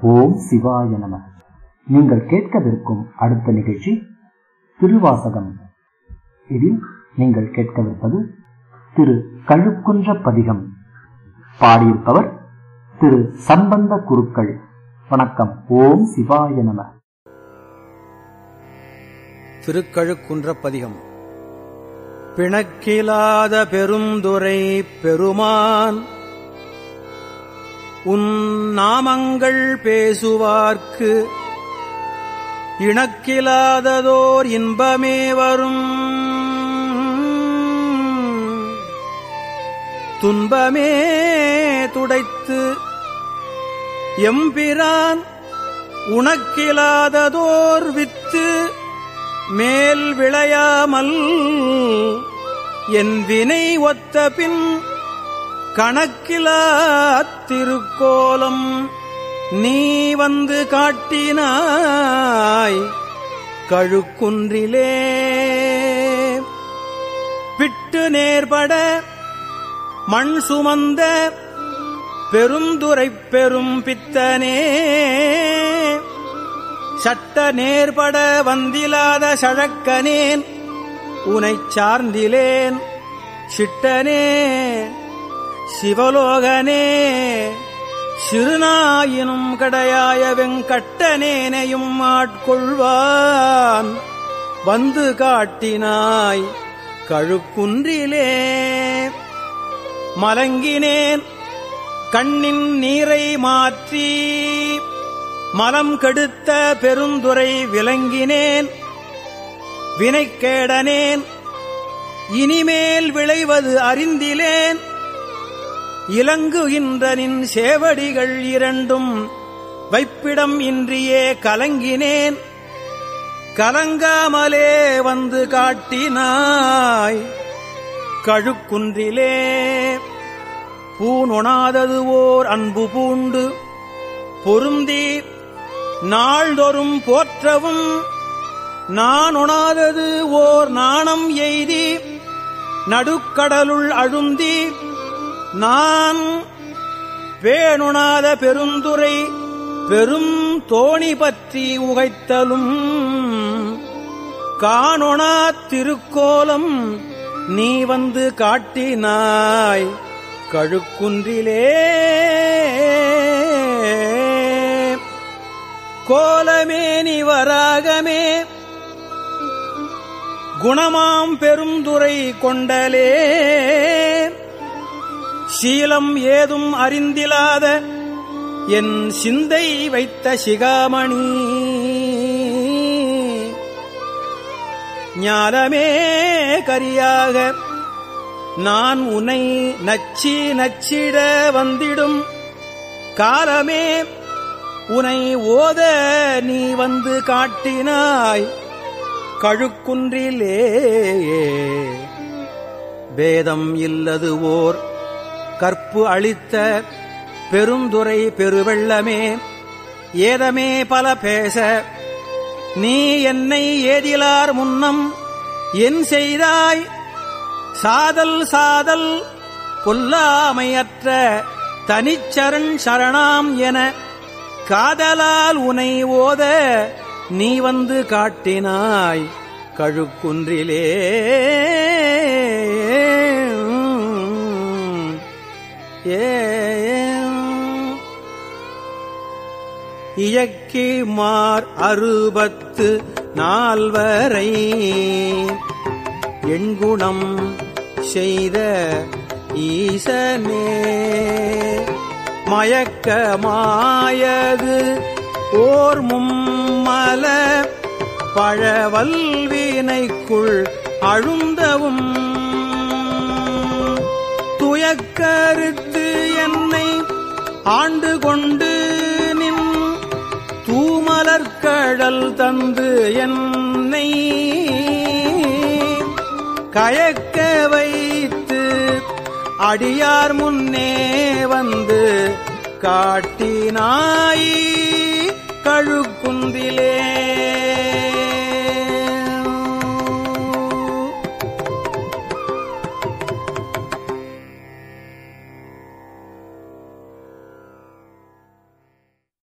ஓம் சிவாய நம. நீங்கள் கேட்கவிருக்கும் அடுத்த நிகழ்ச்சி திருவாசகம். இதில் நீங்கள் கேட்கவிருப்பது திரு கழுக்குன்ற பதிகம். பாடியிருப்பவர் திரு சம்பந்த குருக்கள். வணக்கம். ஓம் சிவாய நம. திருக்கழுக்குன்ற பதிகம். பிணக்கிலாத பெருந்துரை பெருமான் உன் நாமங்கள் பேசுவார்க்கு இணக்கிலாததோர் இன்பமே வரும். துன்பமே துடைத்து எம்பிரான் உனக்கிலாததோர் வித்து மேல் விளையாமல் என் வினை ஒத்த பின் கணக்கிலா திருக்கோலம் நீ வந்து காட்டினாய் கழுக்குன்றிலே. பிட்டு நேர்பட மண் சுமந்த பெருந்துரை பெரும் பித்தனே, சட்ட நேர்பட வந்திலாத சழக்கனேன் உனைச் சார்ந்திலேன். சிட்டனே சிவலோகனே சிறுநாயினும் கடையாய வெங்கட்டனேனையும் ஆட்கொள்வான் வந்து காட்டினாய் கழுக்குன்றிலே. மலங்கினேன் கண்ணின் நீரை மாற்றி மலம் கெடுத்த பெருந்துரை விளங்கினேன். வினைக்கேடனேன் இனிமேல் விளைவது அறிந்திலேன். இலங்குகின்ற நின் சேவடிகள் இரண்டும் வைப்பிடம் இன்றியே கலங்கினேன். கலங்காமலே வந்து காட்டினாய் கழுக்குன்றிலே. பூணொணாதது ஓர் அன்பு பூண்டு பொருந்தி நாள்தொறும் போற்றவும் நான் ஒணாதது ஓர் நாணம் எய்தி நடுக்கடலுள் அழுந்தி நான் பேணுணாத பெருந்துரை பெரும் தோணி பற்றி உகைத்தலும் காணொணா திருக்கோலம் நீ வந்து காட்டினாய் கழுக்குன்றிலே. கோலமே நிவராகமே குணமாம் பெருந்துரை கொண்டலே, சீலம் ஏதும் அறிந்திலாத என் சிந்தை வைத்த சிகாமணி, ஞானமே கரியாக நான் உன்னை நச்சி நச்சிட வந்திடும் காலமே உனை ஓத நீ வந்து காட்டினாய் கழுக்குன்றிலே. வேதம் இல்லது ஓர் கற்பு அளித்த பெருந்துரை பெருவெள்ளமே, ஏதமே பல பேச நீ என்னை ஏதிலார் முன்னம் என் செய்தாய். சாதல் சாதல் பொல்லாமையற்ற தனிச்சரண் சரணாம் என காதலால் உனை ஓத நீ வந்து காட்டினாய் கழுக்குன்றிலே. இயக்கி மார் 64 எண்குணம் செய்த ஈசனே, மயக்கமாயது ஓர் மும்மல பழவல்வினைக்குள் அழுந்தவும் துயக்கறுத்து என்னை ஆண்டு கொண்டு நின் தூமலர்கடல் தந்து என்னை கயக்க வைத்து அடியார் முன்னே வந்து காட்டினாய் கழுக்குன்றிலே.